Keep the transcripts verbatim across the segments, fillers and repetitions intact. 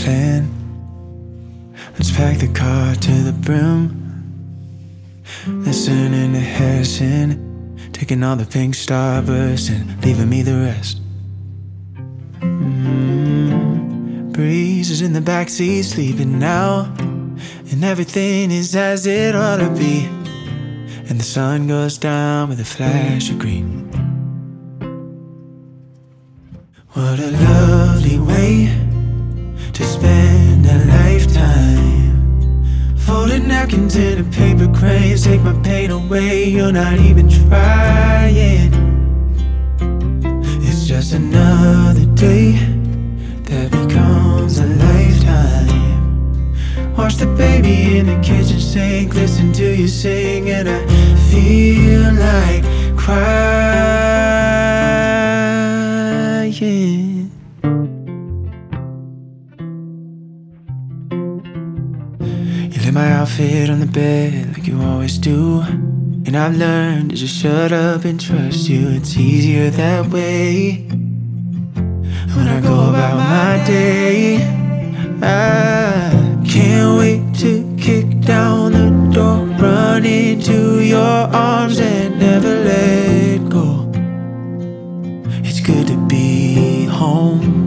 plan. Let's pack the car to the brim. Listening to Harrison, taking all the pink starbursts and leaving me the rest. mm. Breeze is in the backseat, sleeping now, and everything is as it ought to be. And the sun goes down with a flash of green. What a lovely way to spend a lifetime. Folding napkins into paper cranes, take my pain away, you're not even trying. It's just another day that becomes a lifetime. Watch the baby in the kitchen sink, listen to you sing, and I feel like crying. You lay my outfit on the bed like you always do, and I've learned to just shut up and trust you. It's easier that way. When I go about my day, I can't wait to kick down the door, run into your arms and never let go. It's good to be home.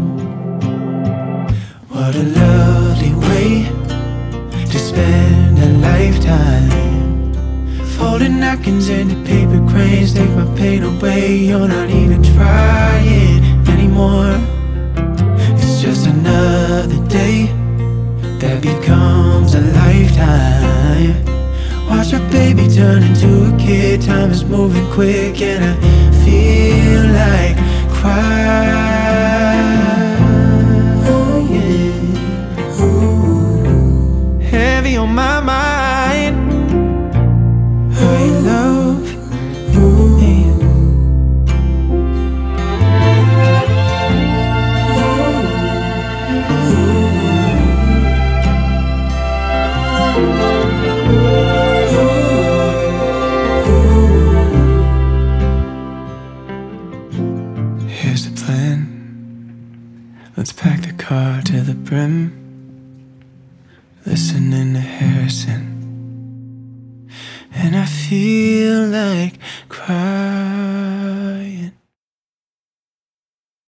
What a lovely way to spend a lifetime. Folding napkins into paper cranes, take my pain away, you're not even trying anymore. It's just another day that becomes a lifetime. Watch our baby turn into a kid, time is moving quick, and I feel like crying. Heavy on my mind, I love you. Here's the plan. Let's pack the car to the brim. Listening to Harrison, and I feel like crying.